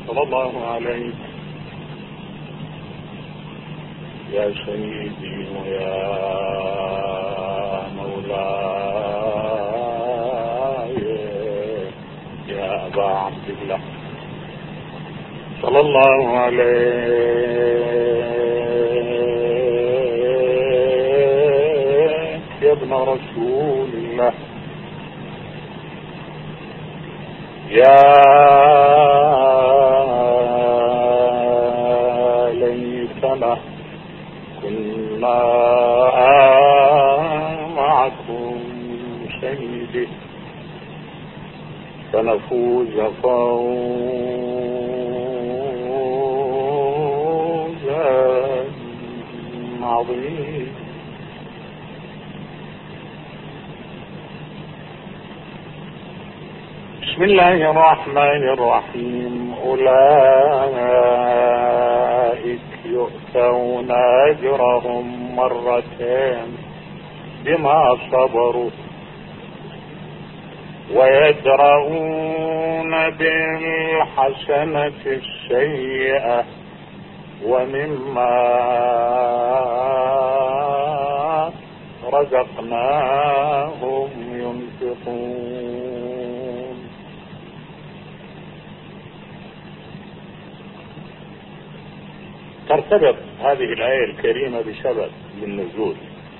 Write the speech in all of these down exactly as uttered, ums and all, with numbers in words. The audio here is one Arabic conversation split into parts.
صلى الله عليه يا سيدي ويا مولاي يا أبا عبد الله صلى الله عليه يا ابن رسول الله يا ليتنا كنا معكم سيدي فنفوز فوزا عظيما. بسم الله الرحمن الرحيم. أولئك يؤتون أجرهم مرتين بما صبروا ويدرؤون بالحسنة السيئة ومما رزقناهم ينفقون. ترتبط هذه الآية الكريمة بسبب النزول.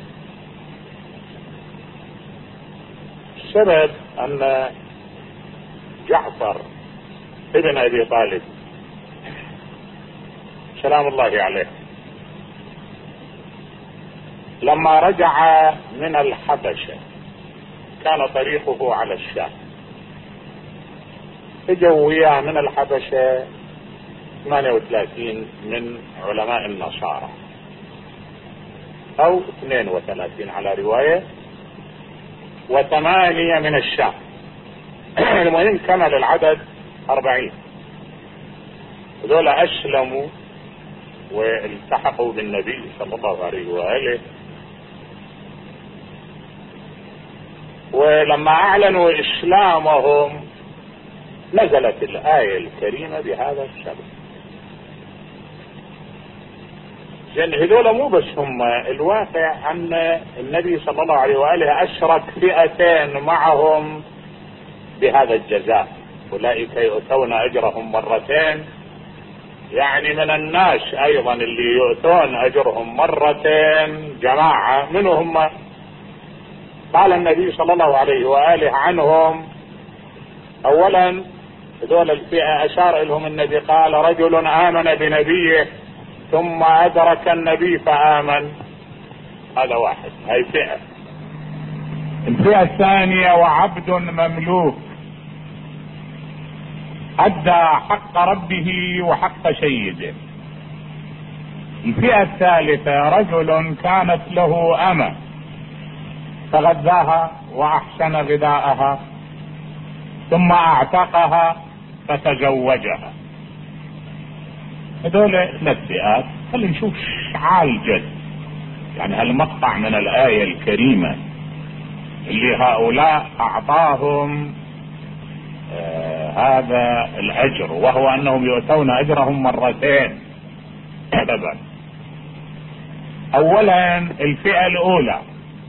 السبب أن جعفر ابن أبي طالب سلام الله عليه لما رجع من الحبشة كان طريقه على الشام، اجوا وياه من الحبشة ثمانية وثلاثين من علماء النصارى او اثنين وثلاثين على رواية، وثمانية من الشام. المهم كمل العدد أربعين. هذول أسلموا والتحقوا بالنبي صلى الله عليه وآله، ولما أعلنوا إسلامهم نزلت الآية الكريمة بهذا السبب. لأن هذول مو بس هم، الواقع أن النبي صلى الله عليه وآله أشرك فئتين معهم بهذا الجزاء. أولئك يؤتون أجرهم مرتين، يعني من الناس أيضا اللي يؤتون أجرهم مرتين جماعة منهم. قال النبي صلى الله عليه وآله عنهم أولا هذول الفئة أشار لهم النبي، قال رجل آمن بنبيه ثم أدرك النبي فآمن. هذا واحد، هاي فئة. الفئة الثانية وعبد مملوك أدى حق ربه وحق سيده. الفئة الثالثة رجل كانت له أمة فغذاها وأحسن غذاءها ثم أعتقها فتزوجها. هذول ثلاث فئات. خلينا نشوف عالجد يعني هالمقطع من الآية الكريمة اللي هؤلاء أعطاهم آه هذا الأجر، وهو أنهم يؤتون أجرهم مرتين. سببا أولا الفئة الأولى،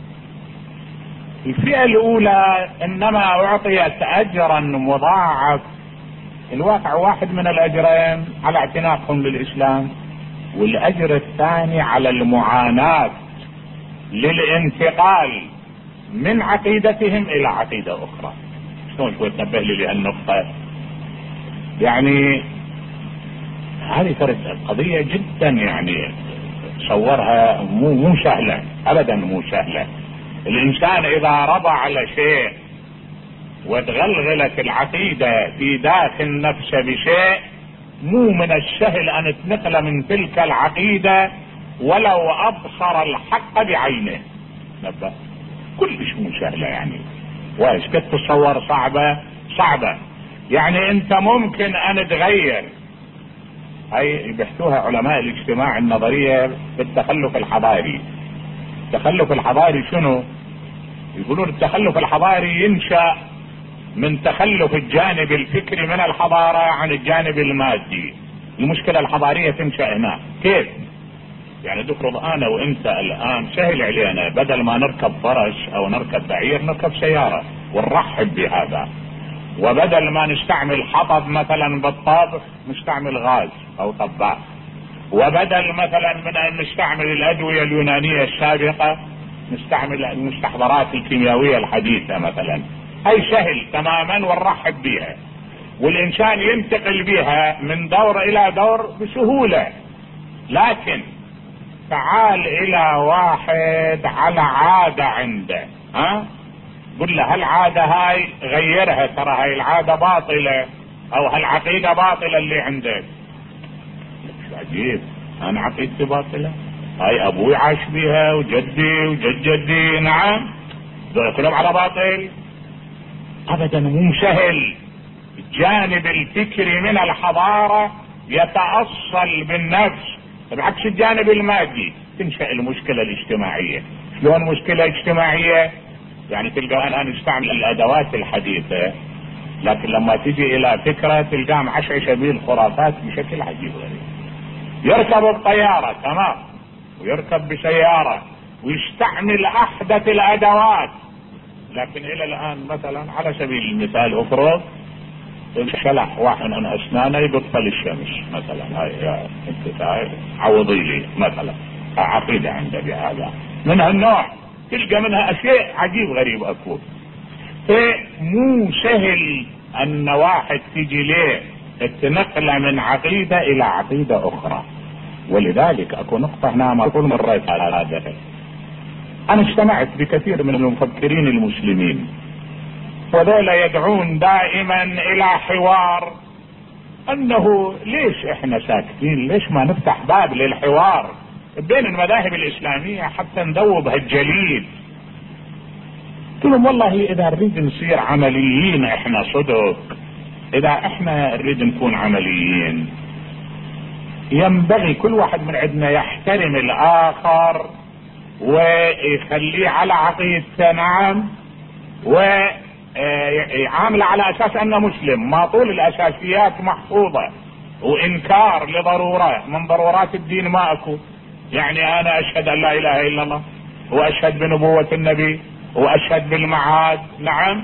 الفئة الأولى إنما أعطيت أجرا مضاعف. الواقع واحد من الأجرين على اعتناقهم للإسلام، والأجر الثاني على المعاناة للانتقال من عقيدتهم إلى عقيدة أخرى. شلون شوي تنبه لي لهالنقطة؟ يعني هذه ترى قضية جدا يعني صورها مو مو سهلة أبدا، مو سهلة. الإنسان إذا رضى على شيء وتغلغلت العقيدة في داخل نفسه بشيء، مو من السهل أن تنقل من تلك العقيدة ولو أبصر الحق بعينه. نبه كلش مو سهلة يعني، وايش تتصور صعبة صعبة. يعني أنت ممكن أن تغير، هاي بيحكوها علماء الاجتماع النظرية بالتخلف الحضاري. التخلف الحضاري شنو؟ يقولون التخلف الحضاري ينشأ من تخلف الجانب الفكري من الحضارة عن الجانب المادي. المشكلة الحضارية تنشأ هنا. كيف؟ يعني تفرض انا وانت الان سهل علينا بدل ما نركب فرس او نركب بعير نركب سيارة ونرحب بهذا، وبدل ما نستعمل حطب مثلا بالطابخ نستعمل غاز او طباخ، وبدل مثلا من ان نستعمل الادوية اليونانية السابقة نستعمل المستحضرات الكيميائية الحديثة مثلا. اي سهل تماما ونرحب بها، والانسان ينتقل بها من دور الى دور بسهولة. لكن تعال الى واحد على عادة عنده، ها قل له هالعادة هاي غيرها، ترى هاي العادة باطلة او هالعقيدة باطلة اللي عندك. شو عجيب، انا عقيدتي باطلة؟ هاي ابوي عاش بيها وجدي وجد جدي. نعم دول كلهم على باطل؟ ابدا مو سهل. الجانب الفكري من الحضارة يتأصل بالنفس، بعكس الجانب المادي تنشأ المشكلة الاجتماعية. شلون مشكلة اجتماعية؟ يعني تلقى الان نستعمل الادوات الحديثة، لكن لما تجي الى فكرة تلقاه معشعشة به الخرافات بشكل عجيب غريب. يركب الطيارة تمام، ويركب بسيارة ويستعمل احدث الادوات، لكن الى الان مثلا على سبيل المثال افرض شلح واحد من اسنانه يبطل الشمس مثلا، هاي انت عوضي لي مثلا، عقيدة عنده بهذا من هالنوع. تلقى منها اشياء عجيب غريب اكو. فمو سهل ان واحد تيجي ليه التنقل من عقيدة الى عقيدة اخرى. ولذلك اكو نقطة هنا ما كل مرة على هذا. انا اجتمعت بكثير من المفكرين المسلمين، وذولا يدعون دائما الى حوار، انه ليش احنا ساكتين؟ ليش ما نفتح باب للحوار بين المذاهب الاسلامية حتى نذوب هالجليد؟ قلت لهم والله اذا نريد نصير عمليين احنا صدق، اذا احنا نريد نكون عمليين ينبغي كل واحد من عندنا يحترم الاخر ويخليه على عقيدته، نعم، ويعامل على اساس انه مسلم، ما طول الاساسيات محفوظة، وانكار لضرورة من ضرورات الدين ما اكو. يعني انا اشهد ان لا اله الا الله، واشهد بنبوة النبي، واشهد بالمعاد، نعم،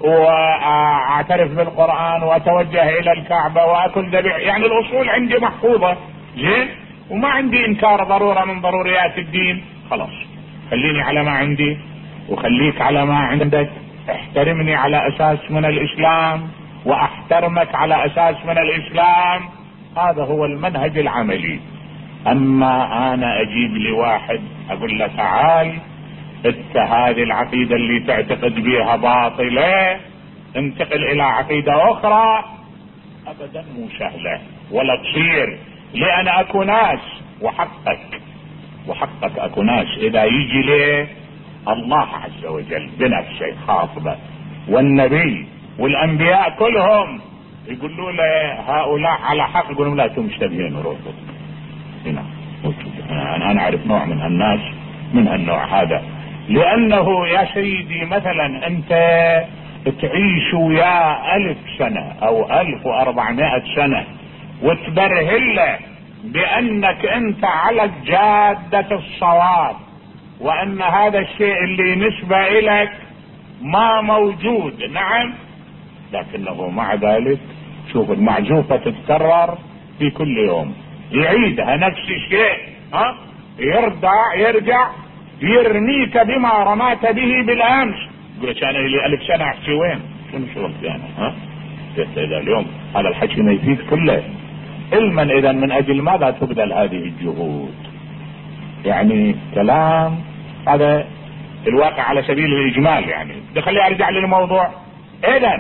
واعترف بالقرآن، واتوجه الى الكعبة، واكل ذبيح، يعني الاصول عندي محفوظة زين، وما عندي انكار ضرورة من ضروريات الدين. خلاص خليني على ما عندي وخليك على ما عندك، احترمني على اساس من الاسلام واحترمك على اساس من الاسلام. هذا هو المنهج العملي. اما انا اجيب لي واحد اقول له تعال انت هذه العقيدة اللي تعتقد بها باطلة، انتقل الى عقيدة اخرى، ابدا مو سهلة ولا تصير. لان اكو ناس، وحقك وحقك اكو ناس اذا يجي ليه الله عز وجل بنفسه خاطبه والنبي والانبياء كلهم يقولوا له هؤلاء على حق، يقولون لا انتم مشتبهين روحوا هنا. انا انا اعرف نوع من الناس من النوع هذا، لانه يا سيدي مثلا انت تعيش ويا الف سنة او الف واربعمائة سنة وتبرهله بانك انت على الجادة الصواب، وان هذا الشيء اللي نسبة اليك ما موجود، نعم، لكنه مع ذلك شوف المعزوفة تتكرر في كل يوم، يعيدها نفس الشيء، ها يرجع يرجع يرميك بما رمات به بالامس. يقول لك انا لي الف سنة احكي وين؟ شنو شغلتي انا؟ ها اذا اليوم هذا الحكي ما يفيد كله. علما اذا من اجل ماذا تبذل هذه الجهود؟ يعني كلام هذا الواقع على سبيل الاجمال. يعني خليني ارجع للموضوع. اذا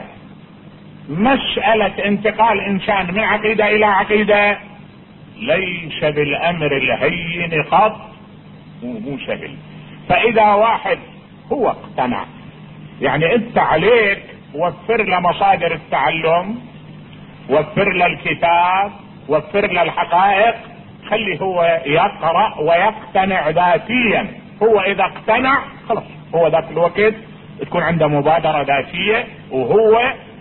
مسألة انتقال انسان من عقيدة الى عقيدة ليس بالامر الهين قط، مو سهل. فاذا واحد هو اقتنع، يعني انت عليك وفر له مصادر التعلم، وفر له الكتاب، وفر له الحقائق، خلي هو يقرأ ويقتنع ذاتيا. هو اذا اقتنع خلاص، هو ذاك الوقت تكون عنده مبادرة ذاتية، وهو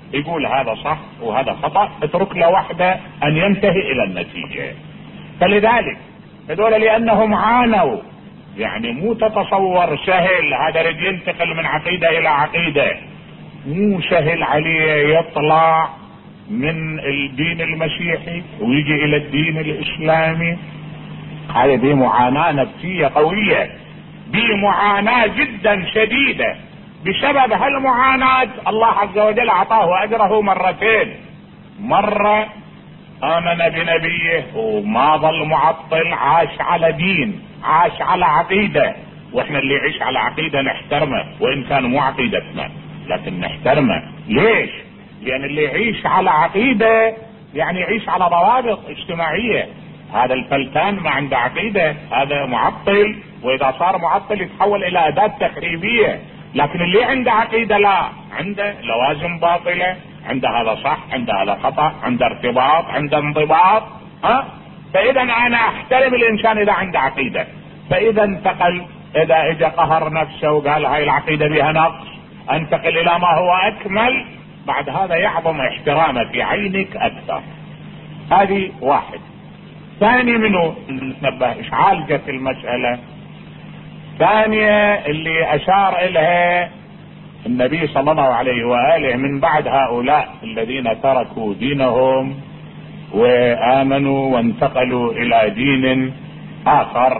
يقول هذا صح وهذا خطأ، اترك له واحدة ان ينتهي الى النتيجة. فلذلك هذول لانهم عانوا، يعني مو تتصور سهل هذا رد ينتقل من عقيدة الى عقيدة، مو سهل عليه يطلع من الدين المسيحي ويجي الى الدين الاسلامي. هذه دي معاناة نفسية قوية، دي معاناة جدا شديدة. بسبب هالمعاناة الله عز وجل اعطاه اجره مرتين، مرة امن بنبيه وما ظل معطل، عاش على دين، عاش على عقيدة. واحنا اللي يعيش على عقيدة نحترمه، وان كان مو عقيدتنا لكن نحترمه. ليش؟ لان اللي يعيش على عقيدة يعني يعيش على ضوابط اجتماعية. هذا الفلتان ما عنده عقيدة هذا معطل، واذا صار معطل يتحول الى اداة تخريبية. لكن اللي عنده عقيدة لا، عنده لوازم باطلة، عنده هذا صح، عنده هذا خطأ، عنده ارتباط، عنده انضباط. ها؟ فاذا انا احترم الانسان اذا عنده عقيدة. فاذا انتقل، اذا اجى قهر نفسه وقال هاي العقيدة بها نقص، انتقل الى ما هو اكمل، بعد هذا يعظم احترامه في عينك اكثر. هذه واحد. ثاني منه نتنبه ايش عالجت المسألة. ثانية اللي اشار اليها النبي صلى الله عليه وآله من بعد هؤلاء الذين تركوا دينهم وآمنوا وانتقلوا الى دين اخر.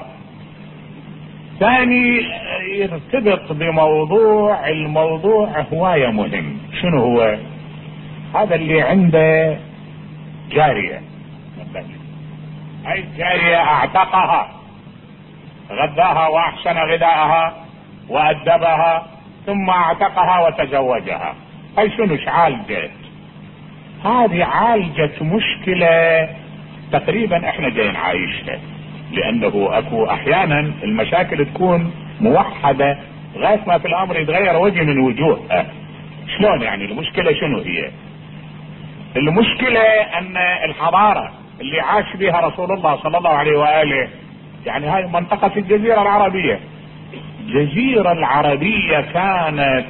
ثاني يرتبط بموضوع، الموضوع هواية مهم. شنو هو؟ هذا اللي عنده جارية، هاي الجارية اعتقها، غذاها واحسن غذاءها وادبها، ثم اعتقها وتزوجها. هاي شنو عالجت؟ هذه عالجت مشكلة تقريبا احنا جايين عايشها. لانه اكو احيانا المشاكل تكون موحدة لغاية ما في الامر يتغير وجه من وجوهها. شلون يعني؟ المشكلة شنو هي؟ المشكلة ان الحضارة اللي عاش بها رسول الله صلى الله عليه وآله، يعني هاي منطقة الجزيرة العربية. الجزيرة العربية كانت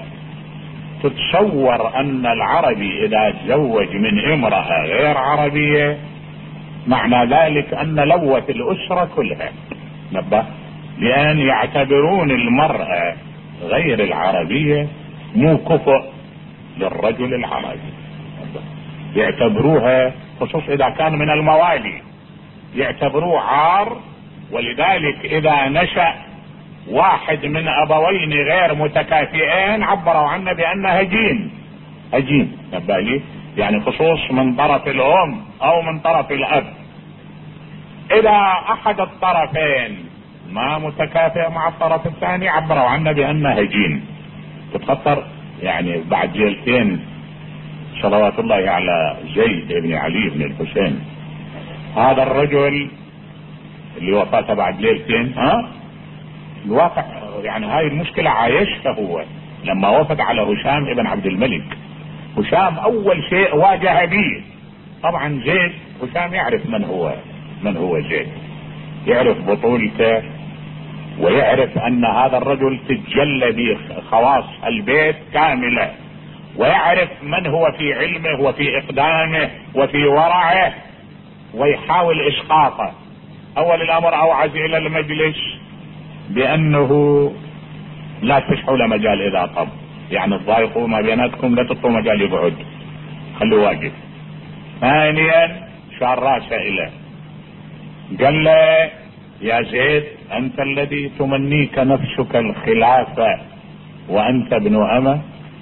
تتصور ان العربي اذا تزوج من امرأة غير عربية معنى ذلك ان لوت الاسرة كلها. نبه، لان يعتبرون المرأة غير العربية مو كفء للرجل العربي، يعتبروها خصوص اذا كان من الموالي يعتبروه عار. ولذلك اذا نشأ واحد من ابوين غير متكافئين عبروا عنه بانه هجين. هجين نبالي، يعني خصوص من طرف الام او من طرف الاب. اذا احد الطرفين ما متكافئ مع الطرف الثاني عبروا عنه بانه هجين. تتخطر يعني بعد جيلتين صلوات الله على زيد بن علي بن الحسين، هذا الرجل اللي وفاته بعد ليلتين، ها الواقع يعني هاي المشكلة عايشها هو لما وفد على هشام ابن عبد الملك. هشام اول شيء واجه به طبعا زيد. هشام يعرف من هو من هو زيد، يعرف بطولته، ويعرف ان هذا الرجل تتجلى بخواص البيت كاملة، ويعرف من هو في علمه وفي اقدامه وفي ورعه، ويحاول اسقاطه. اول الامر اوعز الى المجلس بانه لا تفتحوا له مجال اذا طب، يعني تضايقوا ما بيناتكم لا تعطوا مجال يقعد، خلوه واقف. ثانيا شار راسه اليه، قال له يا زيد انت الذي تمنيك نفسك الخلافة وانت ابن امه؟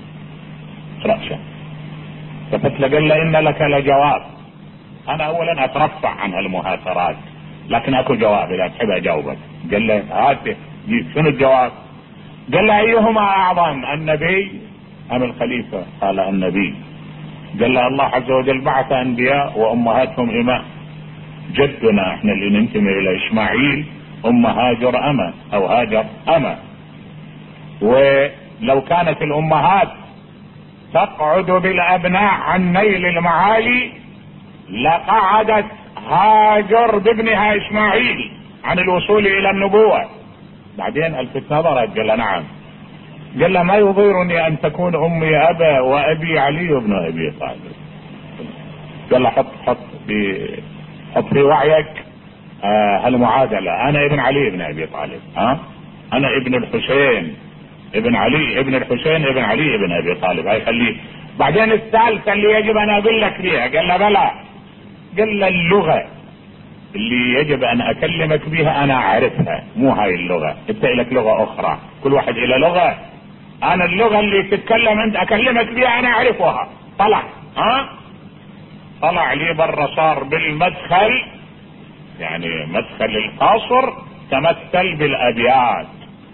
رأسه فقلت له، قال له ان لك لجواب. انا اولا اترفع عن هالمهاترات لكن اكو جواب اذا تحب اجاوبك. قال له هات شنو الجواب؟ قال له ايهما اعظم النبي ام الخليفة؟ قال النبي. قال له الله عز وجل بعث انبياء وامهاتهم اماء. جدنا احنا اللي ننتمي الى اسماعيل ام هاجر اما او هاجر اما، ولو كانت الامهات تقعد بالابناء عن نيل المعالي لقعدت هاجر بابنها اسماعيل عن الوصول الى النبوة. بعدين الفت نظرت قال نعم قال له ما يضيرني ان تكون امي ابا وابي علي بن ابي طالب. قال له حط حط في حط في وعيك آه هالمعادله، انا ابن علي بن ابي طالب، ها انا ابن الحسين ابن علي ابن الحسين ابن علي ابن ابي طالب، هاي خليه. بعدين الثالثه اللي يجب ان اقول لك فيها، قال له بلى، قال له اللغه اللي يجب ان اكلمك بها انا اعرفها، مو هاي اللغه، انت لك لغه اخرى، كل واحد الى لغه، انا اللغه اللي تتكلم انت اكلمك بها انا اعرفها. طلع ها طلع لي برا، صار بالمدخل، يعني مدخل القصر، تمثل بالابيات: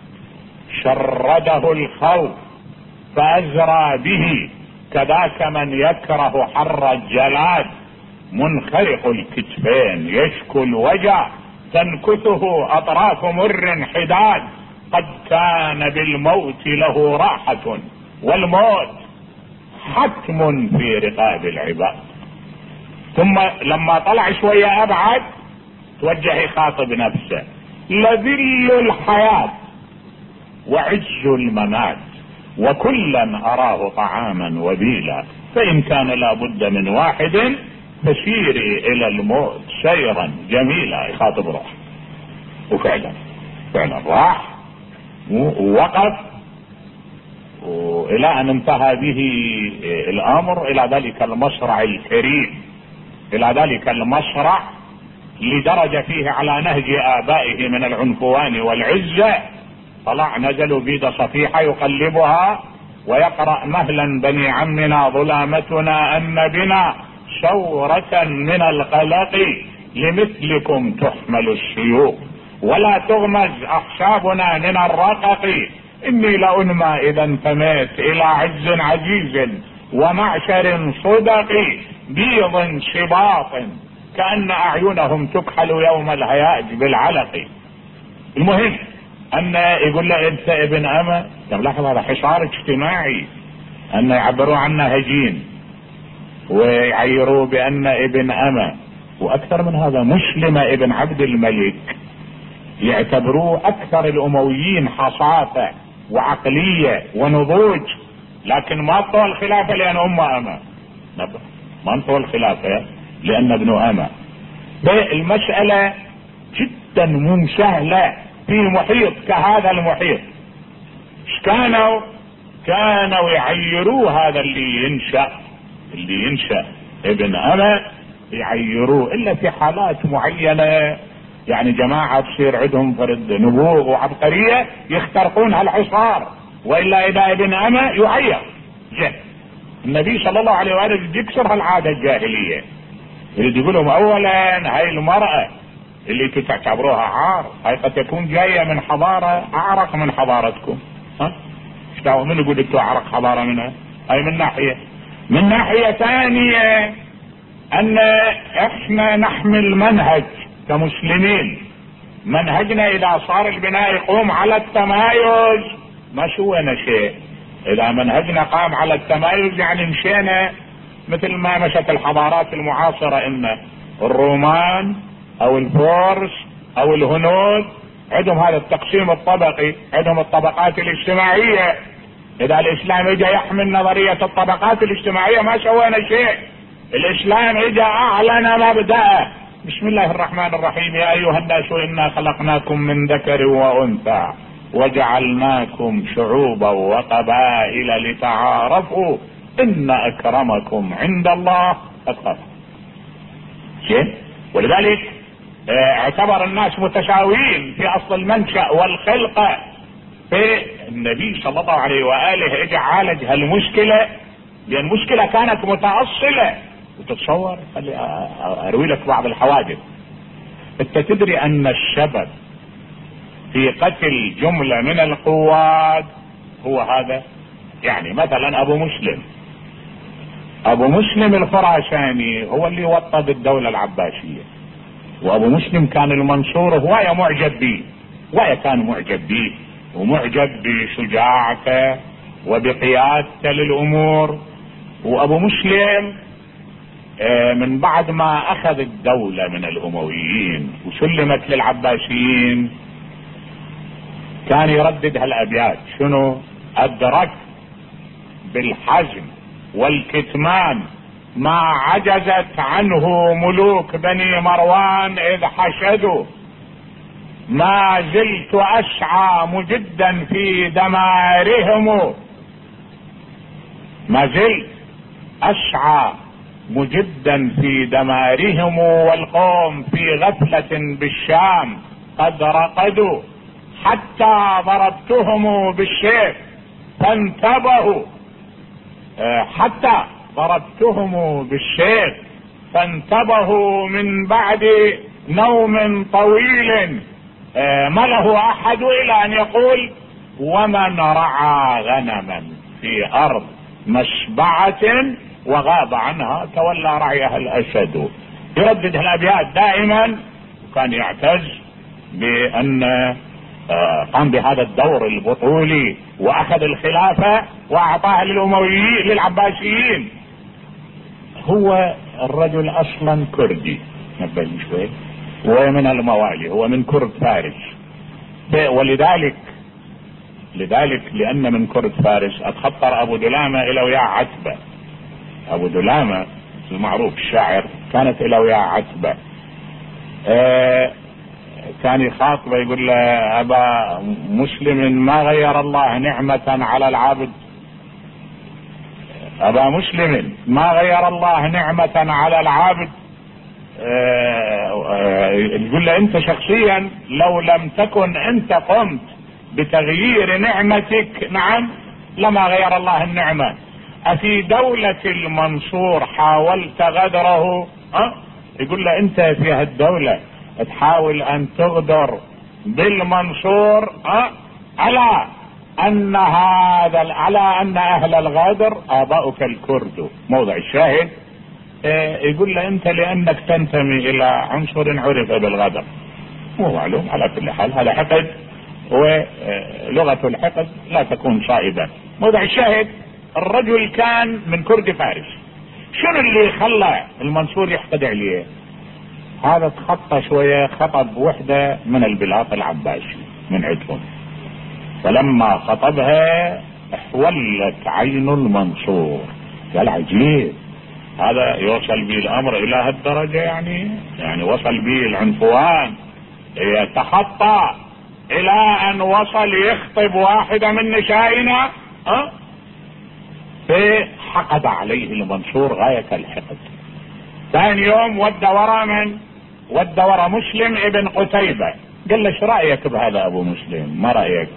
شرده الخوف فازرى به كذاك من يكره حر الجلاد، منخرق الكتفين يشكو الوجع تنكثه اطراف مر حداد، قد كان بالموت له راحة والموت حتم في رقاب العباد. ثم لما طلع شوية ابعد توجه يخاطب نفسه: لذل الحياة وعز الممات وكلا اراه طعاما وبيلا، فان كان لابد من واحد فسيري الى الموت سيرا جميلا. يخاطب روح، وفعلا فعلا راح ووقف، والى ان انتهى به الامر الى ذلك المصرع الكريم، الى ذلك المصرع لدرجة فيه على نهج ابائه من العنفوان والعزة. طلع نزلوا بيد صفيحة يقلبها ويقرأ: مهلا بني عمنا ظلامتنا ان بنا شورة من القلق، لمثلكم تحمل السيوف ولا تغمز اخشابنا من الرقق، اني لانمى اذا انتميت الى عز عزيز ومعشر صدق، بيض شباط كأن اعينهم تكحل يوم الهياج بالعلق. المهم ان يقول له انت ابن اما، طب لاحظ هذا حصار اجتماعي، ان يعبروا عنه هجين ويعيروا بان ابن اما، واكثر من هذا مسلم ابن عبد الملك يعتبروه اكثر الامويين حصافة وعقلية ونضوج، لكن ما انطوا الخلافة لان ام اما، ما انطوا الخلافة لان ابن اما. المسألة جدا منسهلة في محيط كهذا المحيط. ايش كانوا كانوا يعيروا هذا اللي ينشأ اللي ينشأ ابن اما، يعيروه الا في حالات معينة، يعني جماعة تصير عندهم فرد نبوغ وعبقرية يخترقون هالحصار، والا اذا ابن اما يعير. جه النبي صلى الله عليه وآله يكسر هالعادة الجاهلية، يريد يقول لهم اولا هاي المرأة اللي تعتبروها عار، هاي قد تكون جاية من حضارة اعرق من حضارتكم. ها ايش دعوة من يقول انتوا اعرق حضارة منها؟ هاي من ناحية. من ناحية ثانية ان احنا نحمل منهج كمسلمين، منهجنا اذا صار البناء يقوم على التمايز ما سوينا شيء. اذا منهجنا قام على التمايز يعني مشينا مثل ما مشت الحضارات المعاصرة، ان الرومان او الفرس او الهنود عندهم هذا التقسيم الطبقي، عندهم الطبقات الاجتماعية. اذا الاسلام اجى يحمل نظرية الطبقات الاجتماعية ما سوينا شيء. الاسلام اجى اعلن مبدأه: بسم الله الرحمن الرحيم، يا ايها الناس انا خلقناكم من ذكر وانثى وجعلناكم شعوبا وقبائل لتعارفوا ان اكرمكم عند الله اتقاكم. شيء ولذلك اعتبر الناس متساويين في اصل المنشأ والخلقة. في النبي صلى الله عليه وآله اجى عالج هالمشكلة، لان المشكلة كانت متأصلة. وتتصور، خلي اروي لك بعض الحوادث. انت تدري ان السبب في قتل جملة من القواد هو هذا؟ يعني مثلا ابو مسلم ابو مسلم الخراساني هو اللي وطد الدولة العباسية، وابو مسلم كان المنصور هواية معجب به، هواية كان معجب به ومعجب بشجاعته وبقيادته للامور. وابو مسلم من بعد ما اخذ الدولة من الامويين وسلمت للعباسيين كان يردد هالابيات. شنو؟ أدرك بالحزم والكتمان ما عجزت عنه ملوك بني مروان إذ حشدوا. ما زلت أسعى مجدا في دمارهم، ما زلت أسعى مجدا في دمارهم، والقوم في غفلة بالشام قد رقدوا، حتى ضربتهم بالسيف فانتبهوا، حتى ضربتهم بالسيف فانتبهوا من بعد نوم طويل ما له احد الى ان يقول: ومن رعى غنما في ارض مشبعة وغاب عنها تولى رعيها الاسد. يردد الابيات دائما، وكان يعتز بان قام بهذا الدور البطولي واخذ الخلافة واعطاها للامويين للعباسيين. هو الرجل اصلا كردي، نبه شوي، ومن الموالي، هو من كرد فارس، ولذلك لذلك لان من كرد فارس اتخطر ابو دلامة الى وياء عتبة. ابو دلامة المعروف الشاعر كانت الى وياء عتبة، آه كان يخاطبه يقول له: ابا مسلم ما غير الله نعمة على العبد، ابا مسلم ما غير الله نعمة على العبد. يقول له: انت شخصيا لو لم تكن انت قمت بتغيير نعمتك، نعم، لما غير الله النعمة. افي دولة المنصور حاولت غدره؟ أه؟ يقول له: انت في هالدولة تحاول ان تغدر بالمنصور، أه؟ على ان هذا على ان اهل الغدر اباؤك الكرد. موضع الشاهد يقول له: انت لانك تنتمي الى عنصر عرف بالغدر. مو معلوم، على كل حال هذا حقد، ولغة الحقد لا تكون صائبة. موضع الشاهد الرجل كان من كرد فارس. شنو اللي خلى المنصور يحقد عليه؟ هذا تخطى شوية، خطب وحدة من البلاط العباسي من عندهم، فلما خطبها احولت عين المنصور. قال: عجيب، هذا يوصل به الامر الى هالدرجة، يعني يعني وصل به العنفوان يتخطى الى ان وصل يخطب واحدة من نسائنا. أه؟ فحقد عليه المنصور غاية الحقد. ثاني يوم ود ورا من؟ ود ورا مسلم ابن قتيبة. قال له: ايش رأيك بهذا ابو مسلم؟ ما رأيك؟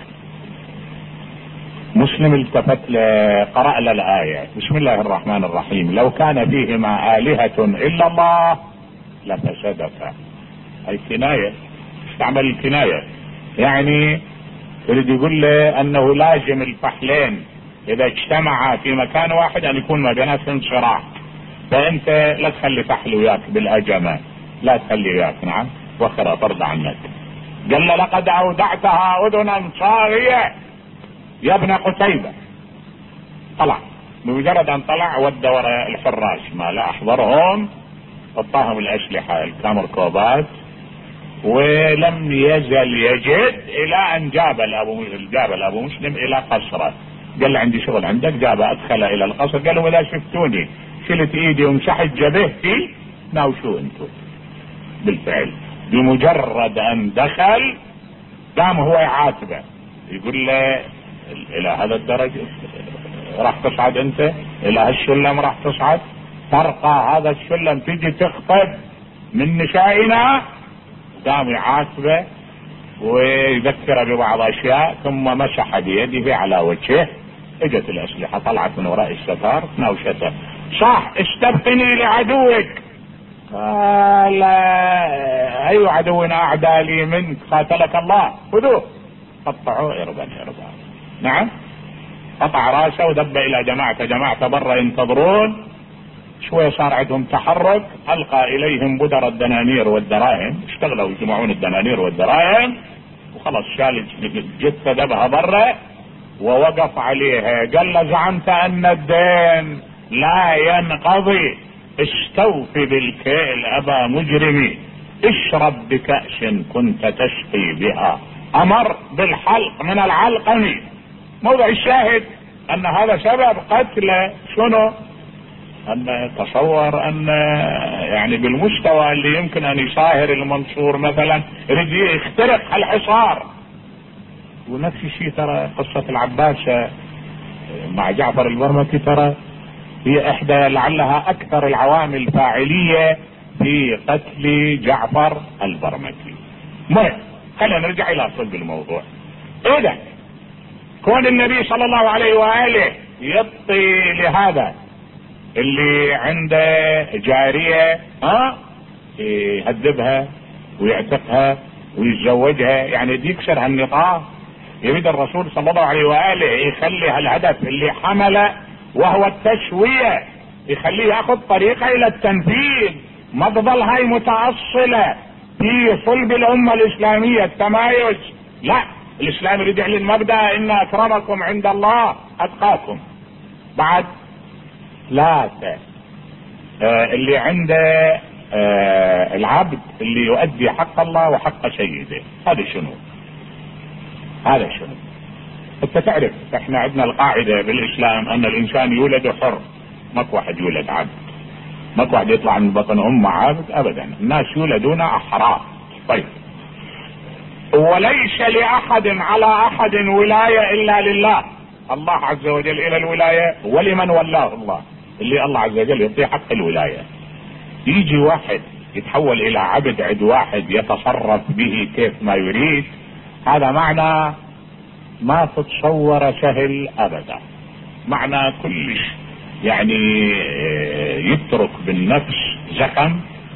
مسلم التفت له، قرأ له الآية: بسم الله الرحمن الرحيم، لو كان فيهما آلهة إلا الله لفسدتا. هي كناية، استعمل الكناية، يعني يريد يقول له أنه لازم الفحلين إذا اجتمعا في مكان واحد أن يكون ما بيناتهم صراع، فأنت لا تخلي فحل وياك بالأجمة، لا تخلي وياك، نعم، وخر طرد عنك. قال له: لقد أودعتها أذنا صاغية يا ابن قتيبة. طلع، بمجرد ان طلع ود وراء الحراس ما لا احضرهم، قطاهم الاسلحة الكامركوبات، ولم يزل يجد الى ان جاب الابو جاب الابو مسلم الى قصره. قال له: عندي شغل عندك. جاب ادخل الى القصر، قال له: اذا شفتوني شلت ايدي ومسحت جبهتي ناوشوا انتم. بالفعل بمجرد ان دخل قام هو يعاتبه، يقول له: الى هذا الدرجة راح تصعد انت؟ الى هالسلم راح تصعد؟ ترقى هذا السلم تجي تخطب من نسائنا؟ قام يعاتبه ويذكره ببعض اشياء، ثم مسح بيده على وجهه. اجت الاسلحة طلعت من وراء الستار ناوشته. صح، استبقني لعدوك. قال: اي عدونا اعدى لي منك، قاتلك الله. خذوه، قطعوه اربا اربا. نعم، قطع راسه ودب الى جماعة جماعة برا ينتظرون. شوية صار عندهم تحرك، القى اليهم بدر الدنانير والدراهم، اشتغلوا يجمعون الدنانير والدراهم، وخلص شال جثة دبها برا ووقف عليها. قال له: زعمت ان الدين لا ينقضي، استوفي بالكيل ابا مجرمي، اشرب بكأس كنت تشقي بها، امر بالحلق من العلقم موضع الشاهد ان هذا سبب قتل شنو؟ ان تصور ان يعني بالمستوى اللي يمكن ان يصاهر المنصور مثلا رجي يخترق الحصار. ونفس الشيء ترى قصة العباسة مع جعفر البرمكي ترى هي احدى لعلها اكثر العوامل فاعلية في قتل جعفر البرمكي. مهم، خلينا نرجع الى صلب الموضوع. اذا كون النبي صلى الله عليه وآله يبطي لهذا اللي عنده جارية ها يهذبها ويعتقها ويتزوجها، يعني دي يكسر هالنطاق. يريد الرسول صلى الله عليه وآله يخلي هالهدف اللي حمله وهو التسوية يخليه ياخذ طريقة الى التنفيذ، ما تظل هاي متأصلة في صلب الامة الاسلامية التمايز. لا، الاسلام يريد يعلن مبدأ ان اكرمكم عند الله اتقاكم. بعد ثلاثة آه اللي عنده آه العبد اللي يؤدي حق الله وحق سيده، هذا شنو؟ هذا شنو؟ انت تعرف احنا عندنا القاعدة بالاسلام ان الانسان يولد حر، ماكو واحد يولد عبد، ماكو واحد يطلع من بطن امه عبد ابدا، الناس يولدون احرار. طيب، وليس لاحد على احد ولاية الا لله، الله عز وجل الى الولاية ولمن ولاه الله، اللي الله عز وجل يعطيه حق الولاية. يجي واحد يتحول الى عبد عند واحد يتصرف به كيف ما يريد، هذا معنى ما تتصور سهل ابدا، معنى كلش يعني يترك بالنفس زخم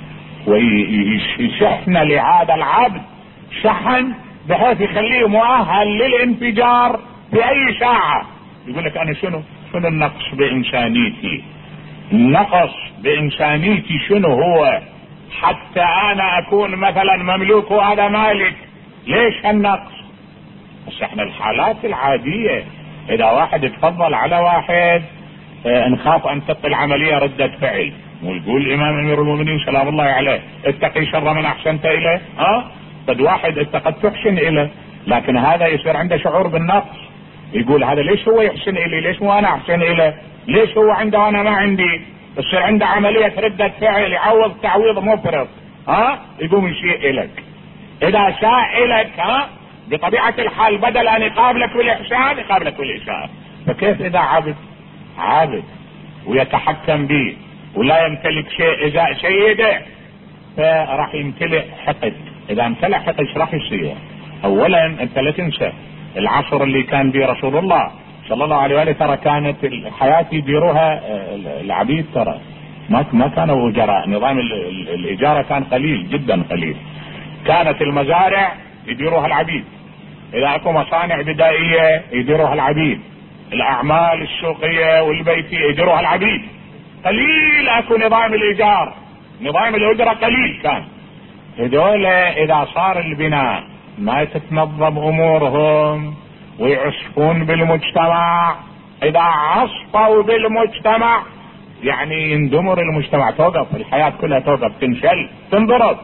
ويشحن لهذا العبد شحن بحيث يخليه مؤهل للانفجار في اي ساعة. يقول لك انا شنو شنو النقص بانسانيتي؟ النقص بانسانيتي شنو هو حتى انا اكون مثلا مملوك وهذا مالك؟ ليش هالنقص؟ بس احنا الحالات العادية اذا واحد يتفضل على واحد اه نخاف ان تبقى العملية ردة فعل، ويقول الامام امير المؤمنين سلام الله عليه اتقي شر من احسنت اليه. اه قد واحد انت قد تحسن اليه، لكن هذا يصير عنده شعور بالنقص، يقول هذا ليش هو يحسن الي، ليش مو انا احسن اليه، ليش هو عنده وانا ما عندي؟ يصير عنده عملية ردة فعل يعوض تعويض مفرط، ها يقوم يشيء الك. اذا شاء الك ها بطبيعة الحال بدل ان يقابلك بالاحسان يقابلك بالاساءة. فكيف اذا عبد عابد ويتحكم به ولا يمتلك شيء ازاء سيده؟ فراح يمتلئ حقد. اذا امتلأ حقد ايش راح يصير؟ اولا انت لا تنسى العصر اللي كان به رسول الله صلى الله عليه وآله، ترى كانت الحياة يديروها العبيد، ترى ما ما كانوا اجراء، نظام الاجارة كان قليل جدا قليل، كانت المزارع يديروها العبيد، اذا اكو مصانع بدائية يديروها العبيد، الاعمال السوقية والبيتية يديروها العبيد، قليل اكو نظام الايجار، نظام الاجرة قليل كان. هذول اذا صار البناء ما تتنظم امورهم ويعصفون بالمجتمع، اذا عصفوا بالمجتمع يعني يندمر المجتمع، توقف الحياة كلها، توقف تنشل تنضرب.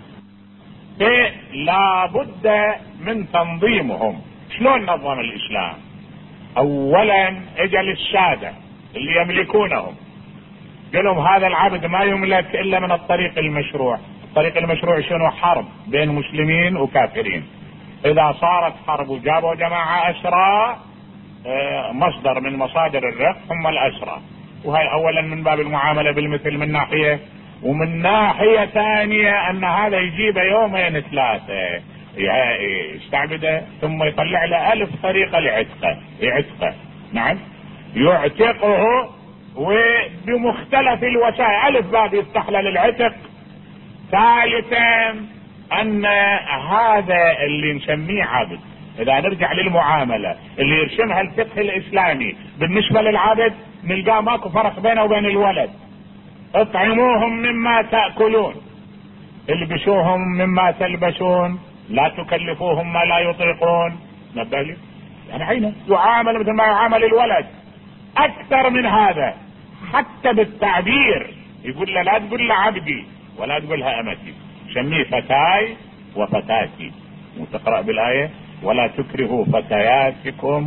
لا بد من تنظيمهم. شلون نظم الاسلام؟ اولا اجل السادة اللي يملكونهم قال لهم هذا العبد ما يملك الا من الطريق المشروع. الطريق المشروع شنو؟ حرب بين مسلمين وكافرين. اذا صارت حرب وجابوا جماعة اسرى، مصدر من مصادر الرق هم الاسرى، وهي اولا من باب المعاملة بالمثل من ناحية، ومن ناحية ثانية ان هذا يجيب يومين ثلاثة يستعبده ثم يطلع له الف طريقة لعتقه يعتقه نعم يعتقه وبمختلف الوسائل، الف باب يفتح له للعتق. ثالثا ان هذا اللي نسميه عبد، اذا نرجع للمعاملة اللي يرسمها الفقه الاسلامي بالنسبة للعبد نلقاه ماكو فرق بينه وبين الولد. اطعموهم مما تأكلون، البسوهم مما تلبسون، لا تكلفوهم ما لا يطيقون. نبالي يعني عينه يعامل مثل ما يعامل الولد. اكثر من هذا حتى بالتعبير يقول له لا تقول له عبدي ولا تقولها امتي، سميه فتاي وفتاتي، وتقرأ بالآية ولا تكرهوا فتياتكم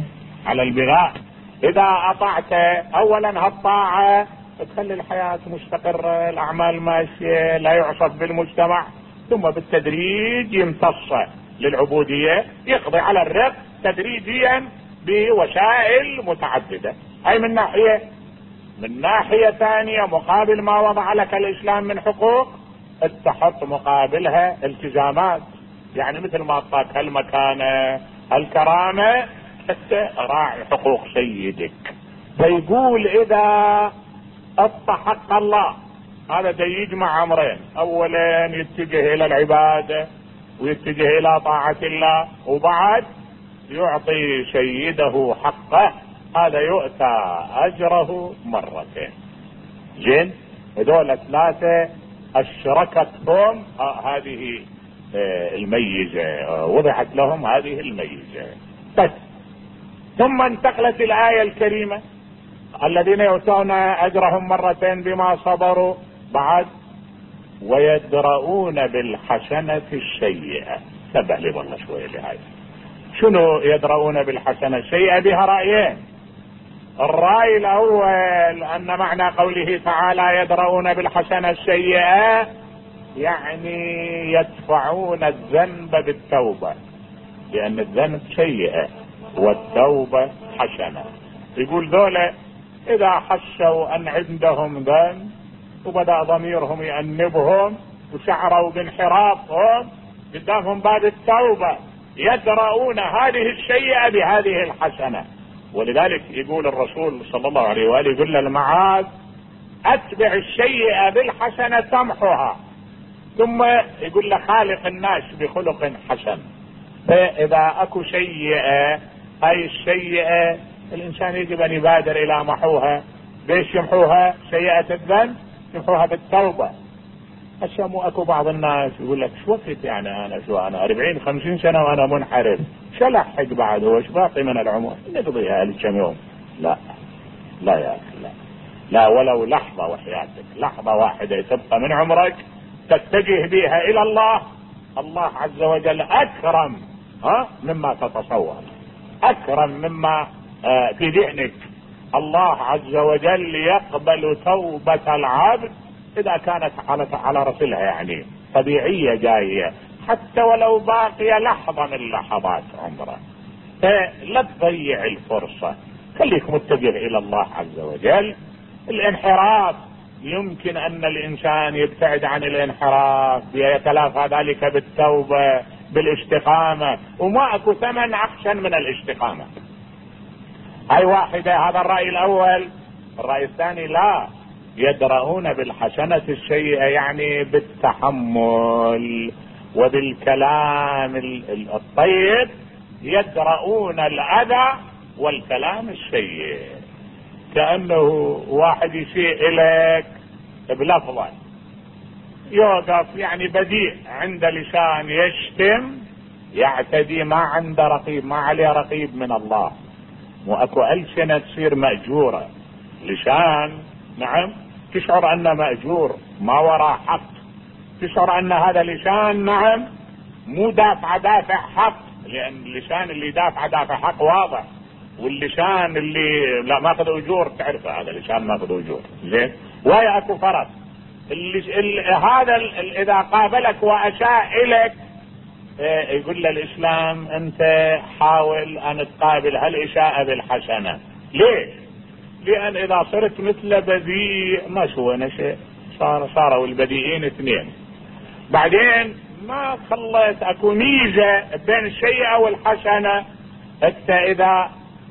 على البغاء. اذا اطعت اولا هالطاعة تخلي الحياة مستقرة، الاعمال ماشية، لا يعصف بالمجتمع، ثم بالتدريج يمتص للعبودية، يقضي على الرق تدريجيا بوسائل متعددة. اي من ناحية. من ناحية ثانية مقابل ما وضع لك الاسلام من حقوق تحط مقابلها التزامات، يعني مثل ما اعطاك هالمكانة الكرامة راعي حقوق سيدك. فيقول اذا استحق الله، هذا دا يجمع امرين، اولا يتجه الى العبادة ويتجه الى طاعة الله، وبعد يعطي سيده حقه، هذا يؤتى اجره مرتين. زين، هذول ثلاثة اشركتهم آه هذه آه الميزة، آه وضعت لهم هذه الميزة. بس ثم انتقلت الآية الكريمة الذين يؤتون اجرهم مرتين بما صبروا، بعد ويدرؤون بالحسنة السيئة. تبه لي والله شوية لهذا. شنو يدرؤون بالحسنة السيئة؟ بها رأيين. الرأي الأول أن معنى قوله تعالى يدرؤون بالحسنة السيئة يعني يدفعون الذنب بالتوبة، لأن الذنب سيئة والتوبة حسنة. يقول ذولا إذا حسوا أن عندهم ذنب وبدأ ضميرهم يأنبهم وشعروا بانحرافهم قدامهم باب التوبة، يدرؤون هذه السيئة بهذه الحسنة. ولذلك يقول الرسول صلى الله عليه وآله يقول للمعاذ أتبع السيئة بالحسنة تمحها، ثم يقول له خالق الناس بخلق حسن. فإذا أكو سيئة، هاي السيئة الإنسان يجب أن يبادر إلى محوها. ليش يمحوها؟ سيئة الذنب يمحوها بالتوبة. هسه مو اكو بعض الناس يقول لك شو وقت يعني انا شو انا أربعين خمسين سنة وانا منحرف، شو لحق بعد هو، شو باقي من العمر نقضيها لكم يوم. لا لا يا اخي، لا لا، ولو لحظة وحياتك، لحظة واحدة تبقى من عمرك تتجه بها الى الله، الله عز وجل اكرم ها مما تتصور، اكرم مما آه في ذهنك. الله عز وجل يقبل توبة العبد اذا كانت على على رسلها، يعني طبيعية جاية، حتى ولو باقية لحظة من لحظات عمره. فلا تضيع الفرصة، خليك متجه الى الله عز وجل. الانحراف يمكن ان الانسان يبتعد عن الانحراف، يتلافى ذلك بالتوبة بالاستقامة، وما اكو ثمن احسن من الاستقامة. هاي واحدة، هذا الرأي الاول. الرأي الثاني لا، يدرؤون بالحسنة السيئة يعني بالتحمل وبالكلام الطيب، يدرؤون الأذى والكلام السيء. كأنه واحد يسيء إليك بلفظة، يوقف يعني بديء عند لسان يشتم يعتدي، ما عنده رقيب، ما عليه رقيب من الله. واكو ألسنة تصير مأجورة، لسان نعم تشعر انه مأجور ما وراء حق، تشعر ان هذا لسان نعم مو دافع دافع حق، لان اللسان اللي دافع دافع حق واضح، واللسان اللي لا ماخذ اجور تعرفه هذا لسان ماخذ اجور. زين، ويا اكو فرق. اللي اللي هذا اللي اذا قابلك واشاء اليك اه يقول له الاسلام انت حاول ان تقابل هالاشاءة بالحسنة. ليش؟ لان اذا صرت مثل بديء ما سوينا شيء، صار صاروا البديئين اثنين، بعدين ما خليت اكو ميزة بين السيئة والحسنة. انت اذا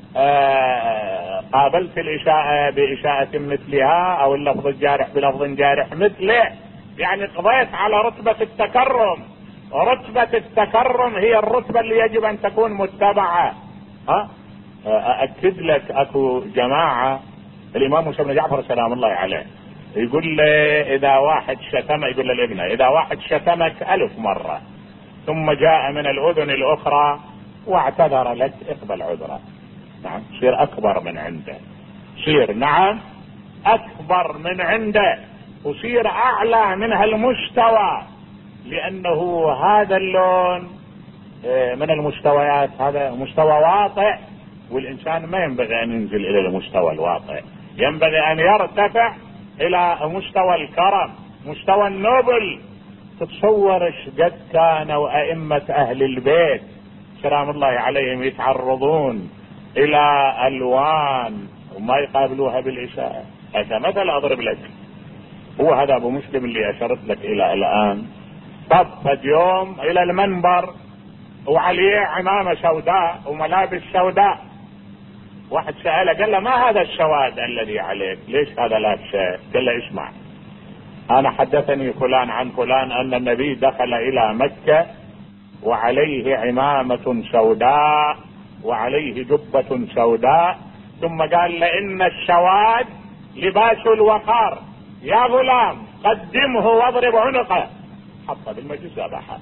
آه قابلت الاشاءة باشاءة مثلها او اللفظ الجارح بلفظ جارح مثله، يعني قضيت على رتبة التكرم. رتبة التكرم هي الرتبة اللي يجب ان تكون متبعة. ها أأكد لك اكو جماعة، الامام موسى بن جعفر سلام الله عليه يقول له اذا واحد شتم، يقول للابنة اذا واحد شتمك الف مرة ثم جاء من الاذن الاخرى واعتذر لك اقبل عذره. نعم، صير اكبر من عنده، صير نعم اكبر من عنده، وصير اعلى من هالمستوى، لانه هذا اللون من المستويات هذا مستوى واطئ والإنسان ما ينبغي أن ينزل إلى المستوى الواقع، ينبغي أن يرتفع إلى مستوى الكرم، مستوى النوبل. تتصور ايش قد كانوا أئمة أهل البيت سلام الله عليهم يتعرضون إلى ألوان وما يقابلوها بالإساءة. هذا مثل أضرب لك، هو هذا أبو مسلم اللي أشرت لك إلى الآن طفت يوم إلى المنبر وعليه عمامة سوداء وملابس سوداء. واحد سأله قال له ما هذا السواد الذي عليك؟ ليش هذا لابسه؟ قال له اسمع، أنا حدثني فلان عن فلان أن النبي دخل إلى مكة وعليه عمامة سوداء وعليه جبة سوداء، ثم قال لإن السواد لباس الوقار، يا غلام قدمه واضرب عنقه. حطه بالمجلس ذبحه.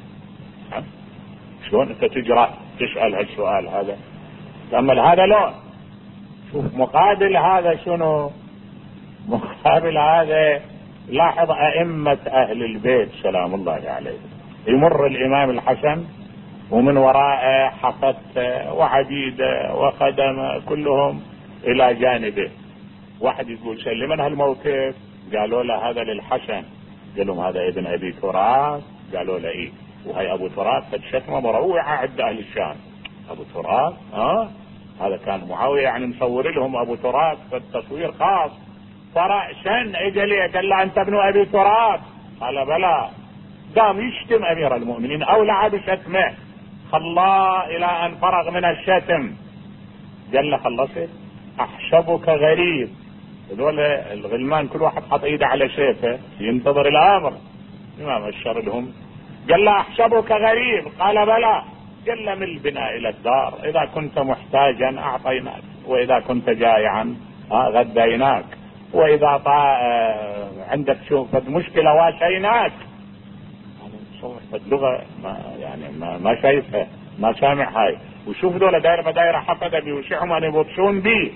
شلون انت تجرأ تسأل هالسؤال هذا؟ تأمل هذا لون. شوف مقابل هذا شنو؟ مقابل هذا لاحظ أئمة أهل البيت سلام الله عليهم، يمر الإمام الحسن ومن وراءه حفظة وعبيدة وخدمة كلهم إلى جانبه. واحد يقول سلمنا هالموقف، قالوا له هذا للحسن، قال لهم هذا ابن أبي تراب، قالوا له إيه، وهي أبو تراب قد شتمة مروعة عند أهل الشام. أبو تراب ها أه؟ هذا كان معاوية يعني مصور لهم أبو تراب بالتصوير خاص. فرأسا اجى لي قال له أنت ابن أبي تراب؟ قال بلى. قام يشتم أمير المؤمنين أولع بشتمه، خلاه إلى أن فرغ من الشتم. قال له خلصت؟ أحسبك غريب. هذول الغلمان كل واحد حط ايده على سيفه ينتظر الامر. الامام اشر لهم قال له احسبك غريب؟ قال بلى. قال له من بنا الى الدار، اذا كنت محتاجا اعطيناك، واذا كنت جائعا غديناك، واذا طا... عندك شوف مشكله واشيناك. اللغه ما يعني ما, ما شايفها ما سامع هاي. وشوف دول دايره دايره حفظه بيوشعهم ان يبطشون بي.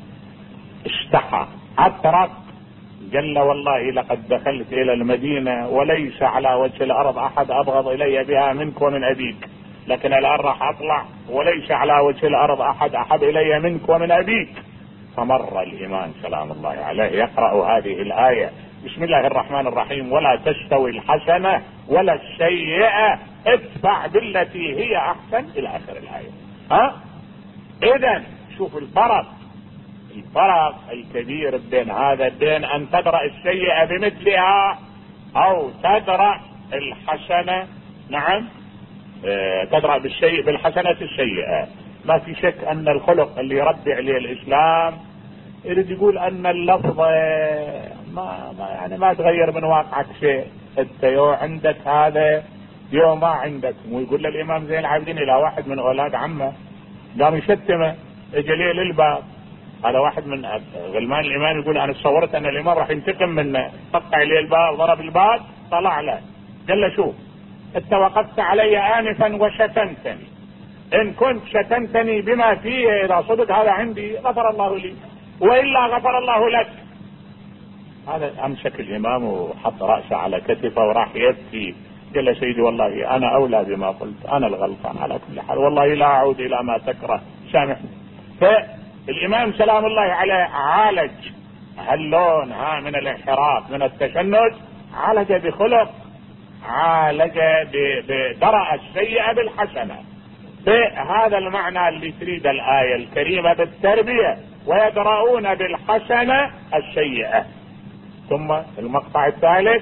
استحى عترق قال له والله لقد دخلت الى المدينة وليس على وجه الارض احد ابغض الي بها منك ومن ابيك، لكن الان راح اطلع وليس على وجه الارض احد احب الي منك ومن ابيك. فمر الامام سلام الله عليه يقرأ هذه الآية بسم الله الرحمن الرحيم ولا تستوي الحسنة ولا السيئة ادفع بالتي هي احسن الى اخر الآية. ها اذا شوف الفرق الفرق الكبير بين هذا بين ان تدرأ السيئة بمثلها او تدرأ الحسنة. نعم اه تدرأ بالشيء بالحسنة السيئة. ما في شك ان الخلق اللي يربي عليه الاسلام يريد يقول ان اللفظ ما, ما يعني ما تغير من واقعك شيء. انت يو عندك هذا يو ما عندك. مو يقول للامام زين العابدين الى واحد من اولاد عمه قام يشتمه اجى ليه للباب. هذا واحد من غلمان الامام يقول انا تصورت ان الامام راح ينتقم منه، قطع لي الباب ضرب الباب طلع له قال له شوف انت وقفت علي انفا وشتمتني، ان كنت شتمتني بما فيه اذا صدق هذا عندي غفر الله لي والا غفر الله لك. هذا امسك الامام وحط رأسه على كتفه وراح يبكي. قال له سيدي والله انا اولى بما قلت، انا الغلطان على كل حال، والله لا اعود الى ما تكره سامحني. فالامام سلام الله عليه عالج هاللون ها من الانحراف من التشنج، عالج بخلق، عالج بدرء السيئة بالحسنة. بهذا المعنى اللي تريد الآية الكريمة بالتربية ويدرؤون بالحسنة السيئة. ثم المقطع الثالث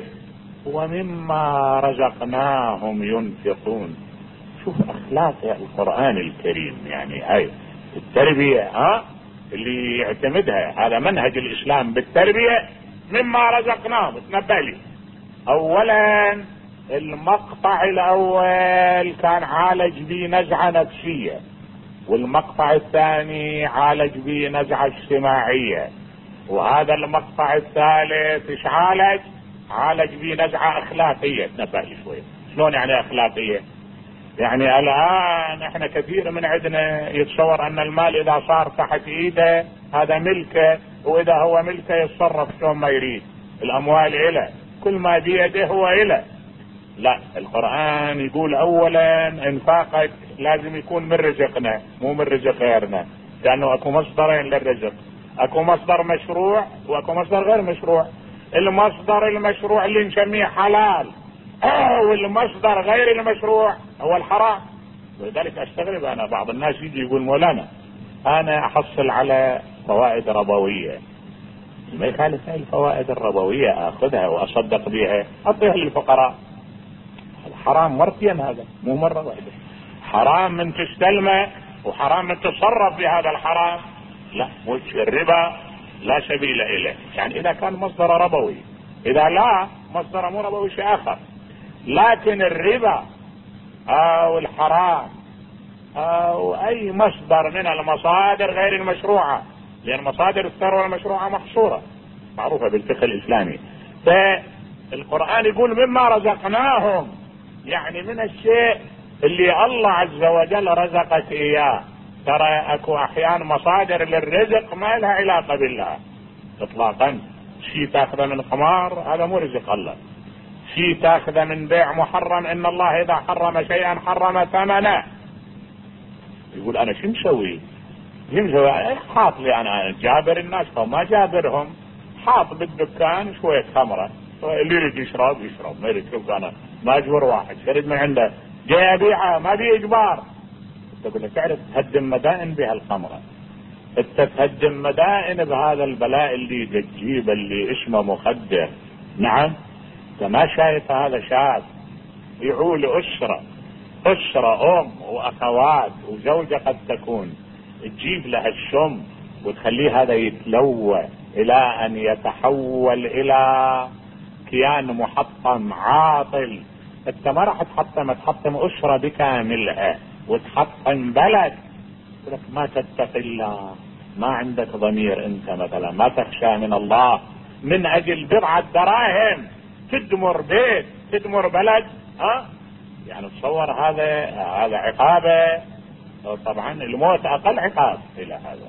ومما رزقناهم ينفقون. شوف اخلاق القرآن الكريم، يعني هاي التربية ها اللي يعتمدها هذا منهج الاسلام بالتربية. مما رزقناهم تنبه لي اولا المقطع الاول كان عالج بي نزعة نفسية، والمقطع الثاني عالج بي نزعة اجتماعية، وهذا المقطع الثالث ايش عالج؟ عالج بي نزعة اخلاقية. تنبه لي شوي شلون يعني اخلاقية؟ يعني الان احنا كثير من عندنا يتصور ان المال اذا صار تحت ايده هذا ملكه، واذا هو ملكه يتصرف شلون ما يريد، الاموال اله، كل ما بيده هو اله. لا، القرآن يقول اولا انفاقك لازم يكون من رزقنا مو من رزق غيرنا. لانه اكو مصدرين للرزق، اكو مصدر مشروع واكو مصدر غير مشروع. المصدر المشروع اللي نسميه حلال والمصدر غير المشروع هو الحرام. ولذلك استغرب انا بعض الناس يجي يقول مولانا انا احصل على فوائد ربويه، ما يخالف هاي الفوائد الربويه اخذها واصدق بها اعطيها للفقراء. الحرام مرتين، هذا مو مره واحده، حرام من تستلمه وحرام من تتصرف بهذا الحرام. لا، مش الربا لا سبيل اليه، يعني اذا كان مصدر ربوي. اذا لا مصدر مو ربوي شيء اخر. لكن الربا او الحرام او اي مصدر من المصادر غير المشروعه، لان مصادر الثروه المشروعه محصوره معروفه بالفقه الاسلامي. فالقرآن يقول مما رزقناهم، يعني من الشيء اللي الله عز وجل رزقك اياه. ترى اكو احيان مصادر للرزق ما لها علاقه بالله اطلاقا. شيء تاخذه من خمار هذا مو رزق الله، شيء تاخذه من بيع محرم، ان الله اذا حرم شيئا حرم ثمنه. يقول انا شو مسوي؟ شو مسوي؟ حاط لي انا جابر الناس او ما جابرهم، حاط بالدكان شويه خمره، اللي يريد يشرب يشرب، ما يريد يشرب انا ما اجبر واحد، شريت من عنده جاي ابيعها ما بي اجبار. تقول تعرف تهدم مدائن بهالخمره، انت تهدم مدائن بهذا البلاء اللي تجيب اللي اسمه مخدر. نعم، انت ما شايف هذا شاب يعول اسره، اسره ام واخوات وزوجه قد تكون، تجيب لها الشم وتخليه هذا يتلوى الى ان يتحول الى كيان محطم عاطل. انت ما راح تحطم تحطم اسره بكاملها وتحطم بلد. لك ما تتقي الله، ما عندك ضمير، انت مثلا ما تخشى من الله، من اجل بضعة دراهم تدمر بيت تدمر بلد. ها يعني تصور هذا هذا عقابه. طبعا الموت اقل عقاب الى هذا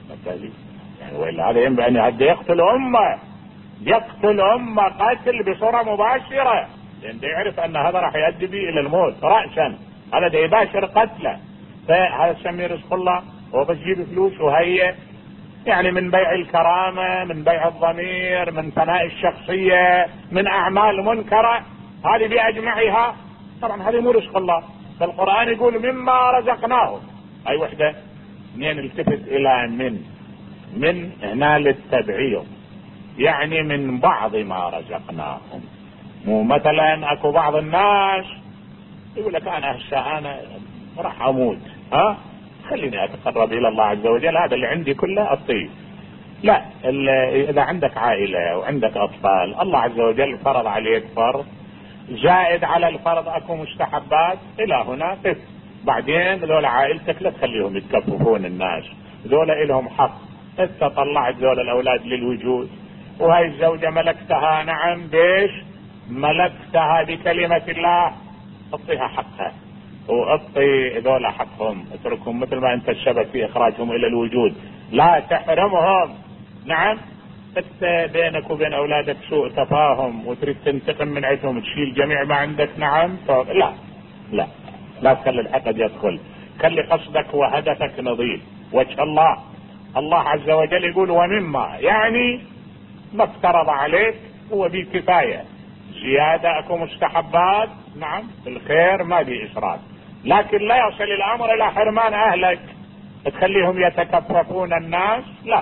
يعني، والا هذا ينبغي ان يقتل امه، يقتل امه قتل بصوره مباشره، لان يعرف ان هذا راح يؤدي به الى الموت راسا، هذا ده يباشر قتله. فهذا تسميه رزق الله. هو بس يجيب فلوس وهي يعني من بيع الكرامه، من بيع الضمير، من فناء الشخصيه، من اعمال منكره، هذه باجمعها طبعا هذه مو رزق الله. فالقرآن يقول مما رزقناهم، اي وحده. اثنين التفت الى من من هنا للتبعيض، يعني من بعض ما رزقناهم. مو مثلا اكو بعض الناس يقول لك انا هسه انا راح اموت، ها خليني اتقرب الى الله عز وجل، هذا اللي عندي كله اطيب. لا، اذا عندك عائله وعندك اطفال الله عز وجل فرض عليك فرض، زائد على الفرض اكو مستحبات الى هنا قف. بعدين ذول عائلتك لا تخليهم يتكففون الناس، ذول لهم حق. انت طلعت ذول الاولاد للوجود، وهي الزوجه ملكتها، نعم بيش ملكتها بكلمه الله، اعطيها حقها واعطي ذول حقهم، اتركهم مثل ما انت السبب في اخراجهم الى الوجود، لا تحرمهم. نعم، انت بينك وبين اولادك سوء تفاهم وتريد تنتقم من عندهم وتشيل جميع ما عندك، نعم لا لا لا تخلي الحقد يدخل، خلي قصدك وهدفك نظيف وجه الله. الله عز وجل يقول ومما، يعني ما افترض عليك هو بكفايه، زياده اكو مستحبات، نعم الخير ما بي اسراف، لكن لا يصل الامر الى حرمان اهلك تخليهم يتكففون الناس، لا،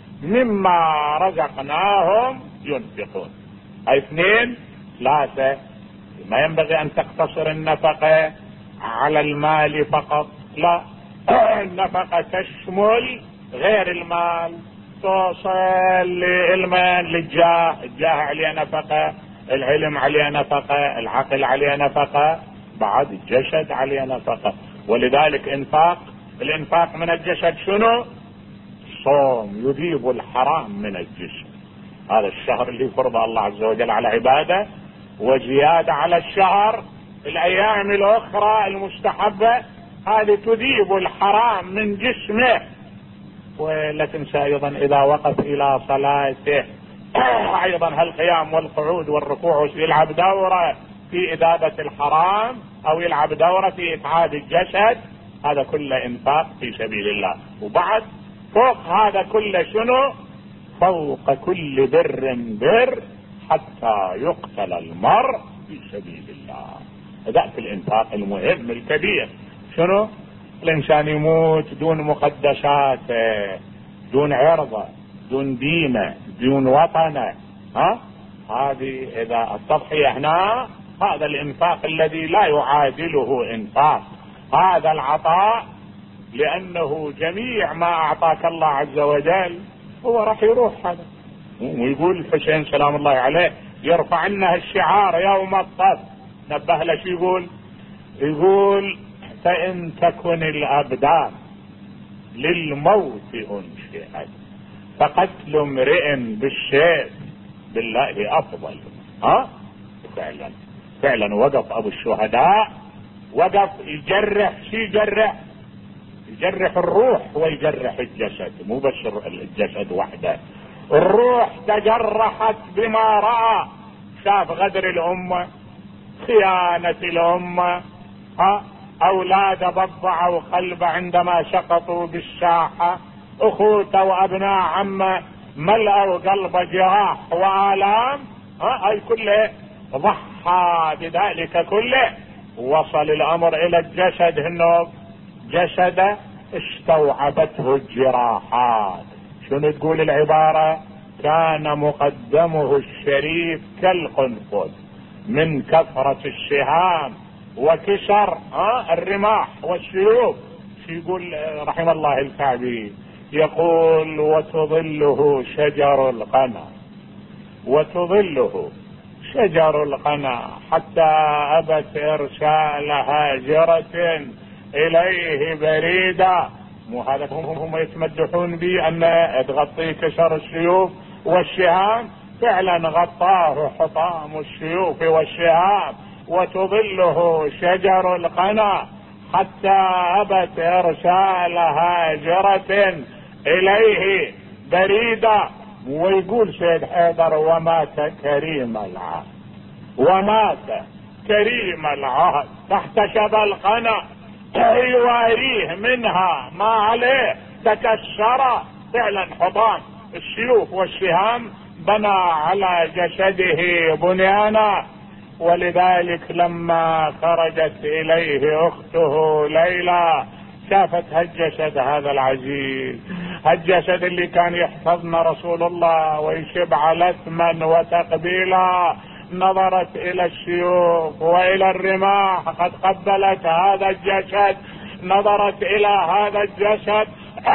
مما رزقناهم ينفقون. هاي اثنين. ثلاثة، ما ينبغي ان تقتصر النفقة على المال فقط، لا، النفقة تشمل غير المال، توصل للمال للجاه، الجاه عليه نفقة، العلم عليه نفقة، العقل عليه نفقة، بعد الجسد عليه نفقة. ولذلك انفاق الانفاق من الجسد شنو؟ الصوم يذيب الحرام من الجسم. هذا الشهر اللي فرض الله عز وجل على عباده، وزيادة على الشهر الايام الاخرى المستحبة، هذه تذيب الحرام من جسمه. ولا تنسى ايضا اذا وقف الى صلاته ايضا هالقيام والقعود والركوع يلعب دورة في اذابة الحرام او يلعب دورة في اتعاب الجسد، هذا كله انفاق في سبيل الله. وبعد فوق هذا كله شنو؟ فوق كل بر بر حتى يقتل المرء في سبيل الله. ذاك الانفاق المهم الكبير. شنو؟ الانسان يموت دون مقدساته، دون عرضه، دون دينه، دون وطنه. ها هذه اذا التضحية هنا، هذا الانفاق الذي لا يعادله انفاق، هذا العطاء، لانه جميع ما اعطاك الله عز وجل هو راح يروح. هذا ويقول الحسين سلام الله عليه يرفع عنه الشعار يوم الطف، نبه له شو يقول؟ يقول فإن تكن الأبدان للموت أنشئت فقتل امرئ بالسيف بالله أفضل. ها فعلا فعلا وقف أبو الشهداء، وقف يجرح. شي يجرح؟ يجرح الروح ويجرح الجسد، مو بس الجسد وحده. الروح تجرحت بما رأى، شاف غدر الأمة، خيانة الأمة، ها أولاد بضعوا قلب عندما سقطوا بالساحة، أخوته وأبناء عمه ملأوا قلب جراح وآلام. ها هاي كله ضحى بذلك كله. وصل الأمر إلى الجسد، إنه جسده استوعبته الجراحات. شنو تقول العبارة؟ كان مقدمه الشريف كالقنفذ من كثرة السهام وكسر ها الرماح والسيوف. يقول رحم الله الكعبي، يقول وتظله شجر القنا، وتظله شجر القنا حتى أبت إرسال هاجرة إليه بريدة. مو هذا هم يتمدحون بي أن تغطيه كسر السيوف والسهام؟ فعلا غطاه حطام السيوف والسهام. وتظله شجر القنا حتى أبت إرسال هاجرة إليه بريدة. ويقول سيد حيدر ومات كريم العهد، ومات كريم العهد تحت شبى القنا يواريه منها ما عليه تكسر. فعلا حطام السيوف والسهام بنى على جسده بنيانا. ولذلك لما خرجت إليه أخته ليلى شافت هالجسد هذا العزيز، هالجسد اللي كان يحفظنا رسول الله ويشبع لثما وتقبيلا، نظرت إلى السيوف وإلى الرماح قد قبلت هذا الجسد، نظرت إلى هذا الجسد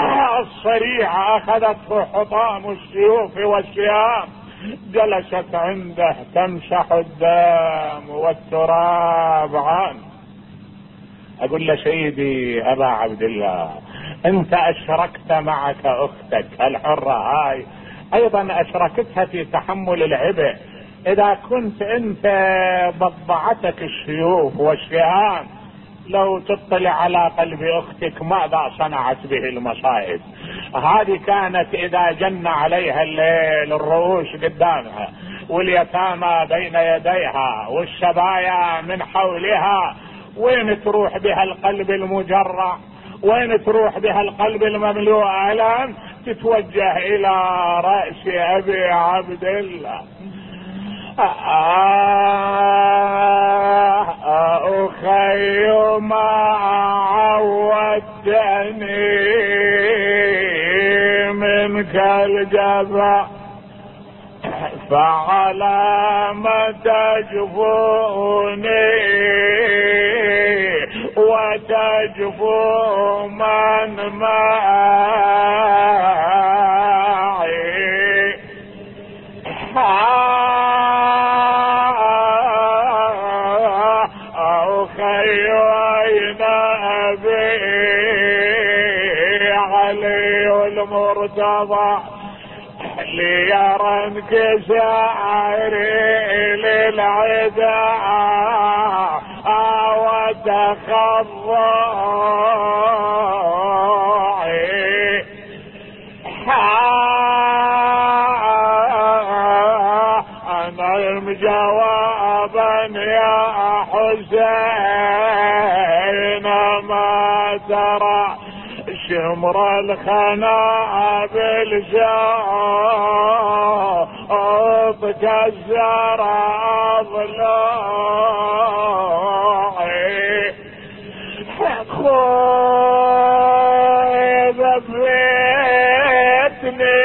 الصريع أخذته حطام السيوف والسهام، جلست عنده تمسح الدم والتراب عنه. أقول له سيدي أبا عبد الله، أنت أشركت معك أختك الحرة هاي، أيضا أشركتها في تحمل العبء. إذا كنت أنت بضعتك السيوف والسهام، لو تطلع على قلب أختك ماذا صنعت به المصائب. هذه كانت إذا جن عليها الليل الرؤوس قدامها واليتامى بين يديها والشبايا من حولها، وين تروح بها القلب المجرع؟ وين تروح بها القلب المملوء ألم؟ تتوجه إلى رأس أبي عبد الله. أخي ما عودتني منك الجفا، فعلى ما تجفوني وتجفو من معي. أخي أين أبي علي المرتضى ليرى انكساري للعدا وتخضعي. أنا جوابا يا حسين ما ترى شمر الخنا بالجوف كسر أضلاعي خوي ذبيتني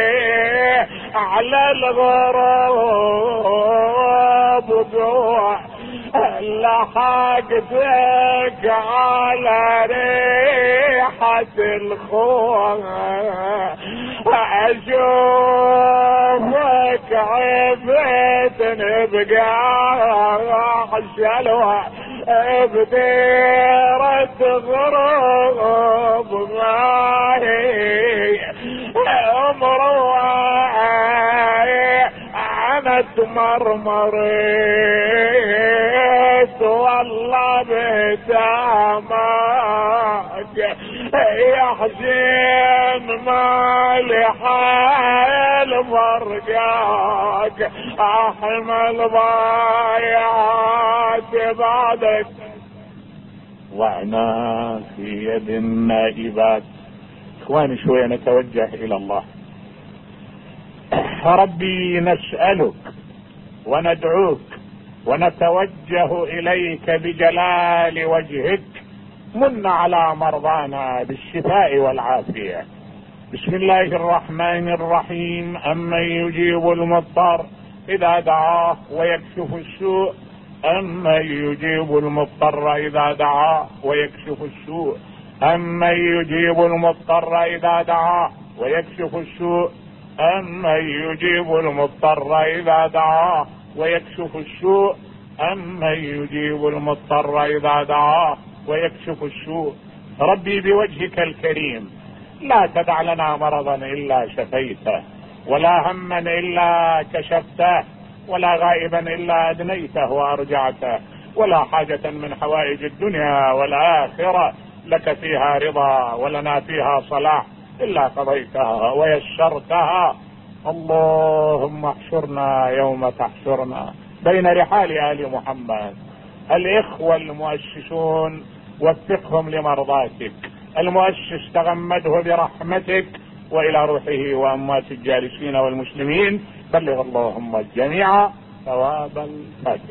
على الغراب جوع لحقتك على ريحة الخوف أشوفك عفتني بقاع الشلوى بديرة غروب ماهي امرواي انا تمرمريت والله بسامك يا حسين مالي حال فرقاك احمل ضايعات بعدك وانا في يد النائبات. اخواني شوية نتوجه الى الله. ربي نسألك وندعوك ونتوجه اليك بجلال وجهك، من على مرضانا بالشفاء والعافية. بسم الله الرحمن الرحيم. أمن يجيب المضطر إذا دعاه ويكشف السوء، أمن يجيب المضطر إذا دعاه ويكشف السوء، أمن يجيب المضطر إذا دعاه ويكشف السوء، أمن يجيب المضطر إذا دعاه ويكشف السوء، أمن يجيب المضطر إذا دعاه ويكشف السوء. ربي بوجهك الكريم لا تدع لنا مرضا إلا شفيته، ولا هما إلا كشفته، ولا غائبا إلا أدنيته وأرجعته، ولا حاجة من حوائج الدنيا والآخرة لك فيها رضا ولنا فيها صلاح إلا قضيتها ويسرتها. اللهم احشرنا يوم تحشرنا بين رحال آل محمد. الإخوة المؤسسون وفقهم لمرضاتك، المؤسس تغمده برحمتك، وإلى روحه وأموات الجالسين والمسلمين بلغ اللهم الجميع ثواب الفاتحة.